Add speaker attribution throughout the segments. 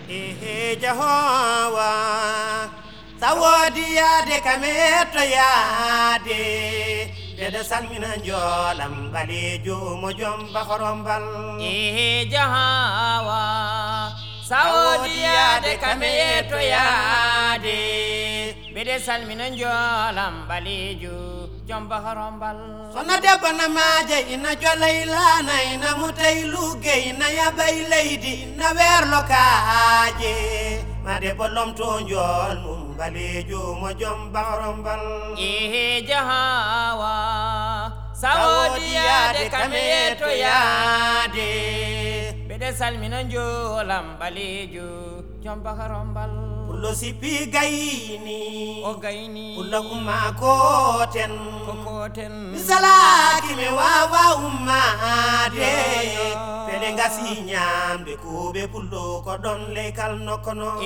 Speaker 1: Jehovah sawodi yade kameto yade dede salmina jolam balejo mo jomba horombal
Speaker 2: Jehovah sawodi yade kameto yade bede salmina jolam balejo jomba horombal
Speaker 1: sona debbo na maaje ina jolaylana ina mutayluge ina yabay leydi na werlo kaaje ma debbo lomto njol mum balejo mo jomba horombal
Speaker 2: Jehovah sawodi yade kameto yade bede salmina jolam balejo jomba horombal
Speaker 1: pullo sipi gayni
Speaker 2: o gayni
Speaker 1: pullo umma koten
Speaker 2: koten
Speaker 1: salaki me wawa ummade pele ngasi nyambe kube pullo ko don lekal nokono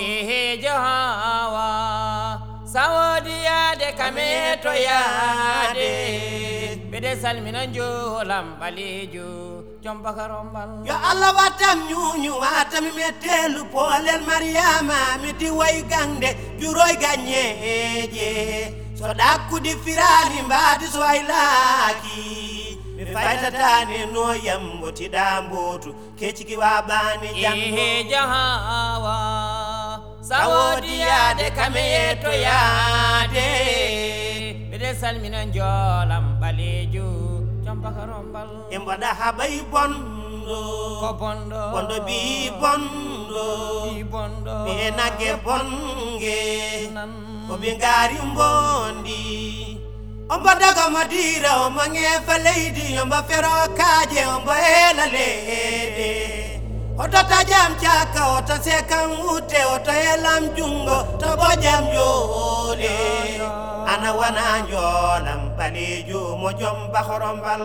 Speaker 2: Jehovah sawodi yade kameto yade bede salmina jolam balejo jomba horombal
Speaker 1: yo Allah watam nyunyu watam metelu polel Mariama meti way gande juroy ganyeje so dakudi firani mbadi so aylaki mi faytatani no yamboti dambotu keciki wabani jango
Speaker 2: Jehovah sawodi yade kameto yade bede salmina jolam balejo jomba horombal
Speaker 1: emboda habay bondo
Speaker 2: ko bondo
Speaker 1: bondo bi bondo bi nage bonge ko bi ngari mbondi omboda ko madira o mangefa leydi omba fero kaje omba ela lede otata jam chaka ota sekam ute ota elam jungo to bojam jole ana wana jolam balejo mo jomba horombal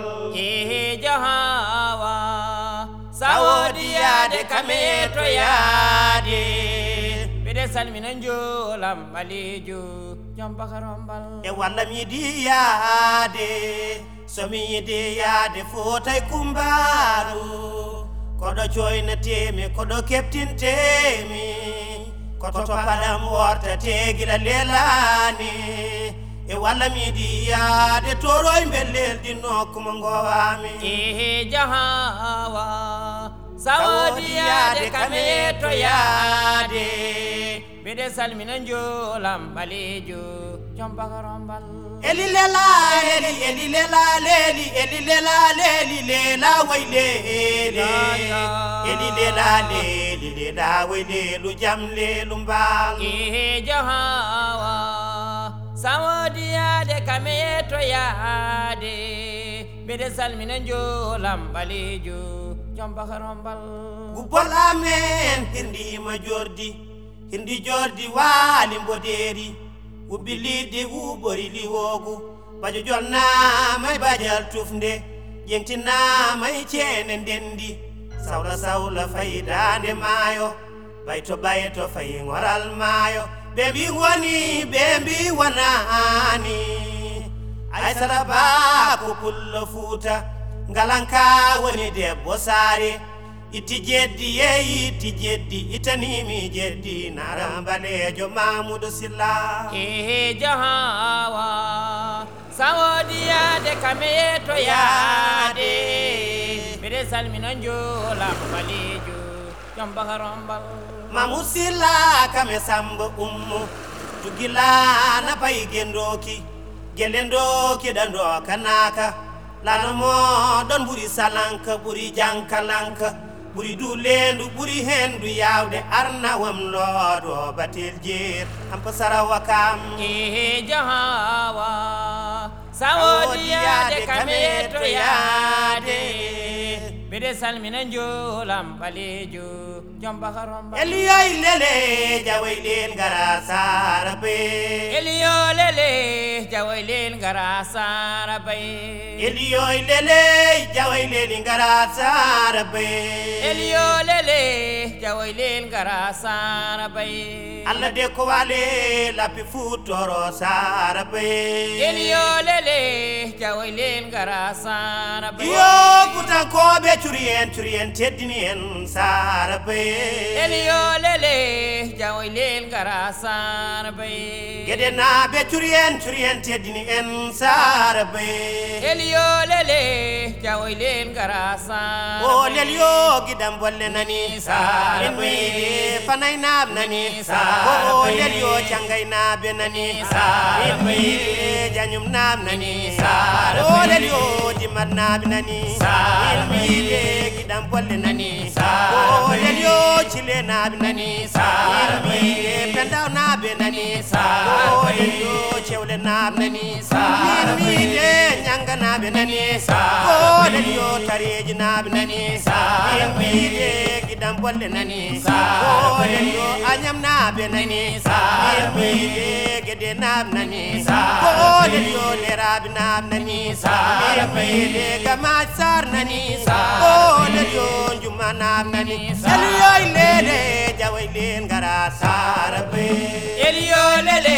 Speaker 2: Jehovah sawodi yade kameto yade bede salmina jolam balejo jomba horombal
Speaker 1: e walla mi di yade so mi di yade fotay kumbaru kodo coyna temi kodo keptintemi koto padam worta tegila lelani e walla mi di yade toroy bellel di nokkuma ngowami
Speaker 2: Jehovah sawodi yade kameto yade bede salmina jolam balejo jomba horombal
Speaker 1: eli lela way lele eli lela way lelu jam lelu mbal
Speaker 2: Jehovah sawodi yade kameto yade bede salmina jolam balejo jomba horombal
Speaker 1: gubol amen hindi jordi wali mboderi ubilide ubori liwogu bajo jonna may bajal tufnde jengtina may cene ndendi sawla faydande mayo bayto fay ngoral mayo bebi wanani ay saraba ko pullo futa ngalanka woni debbo sare iti jeddi itanimi jeddi narambalejo Mamoudou Sylla
Speaker 2: Jehovah sawodi yade kameto yade bede salmina jolam balejo jomba horombal
Speaker 1: Mamoudou Sylla kame samba ummu tugila na pay gendoki dando kanaka lano mo don buri salanka buri jankalanka buri dulendu buri hendu yawde arna wam lodo batel jer ampa sarawa kam
Speaker 2: Jehovah sawodi yade kameto yade bede salmina jolam balejo jomba horombal
Speaker 1: eliyoy lele jawaylen gara sarabe
Speaker 2: eliyo lele jawaylen gara sarabe
Speaker 1: eliyoy lele jawaylen gara sarabe
Speaker 2: eliyo lele lele jawoy leen gara sara bay
Speaker 1: Allah de ko wale lapi futoro sara bay
Speaker 2: Elio lele jawoy leen gara sara bay
Speaker 1: yo buta ko be curien teddini en sara bay
Speaker 2: Elio lele jawoy leen gara sara bay
Speaker 1: gede na be curien teddini en sara bay
Speaker 2: Elio lele jawoy leen gara sara
Speaker 1: o lelio gidam bolle nani sara bay fanay nab nani sara o lelio changay nabe nani sara bay janyum nam nani sara o lelio dimad nab nani sara bay gidam bolle nani sara o lelio chile nab nani sara bay pendaw nabe nani sara o lelio chewle nab nani sara bay nyanga nabe nani sara o lelio tareji nabe nani sara bay gidam bolle nani sara o lelio anyam nabe nani sara bay gede nab nani sara o lelio lerab nab nani sara bay gama sar nani sara o lelio juma nab nani lelio lele jaway len gara sara bay
Speaker 2: Elio lele